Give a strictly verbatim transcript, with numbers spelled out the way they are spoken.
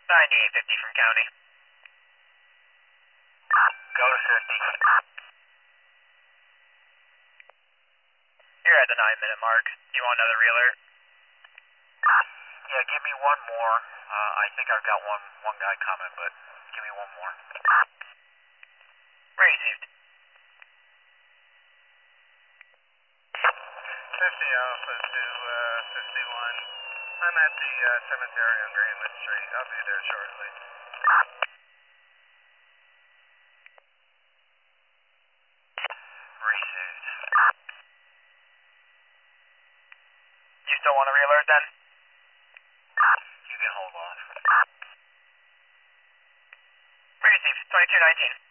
ninety-eight fifty from county. Go to fifty. You're at the nine minute mark. You want another realert? Yeah, give me one more. Uh, I think I've got one one guy coming, but give me one more. Received. fifty Alpha to uh, fifty-one. I'm at the uh, cemetery on Greenwood Street. I'll be there shortly. Received. You still want a realert then? You can hold off. Received. twenty-two nineteen.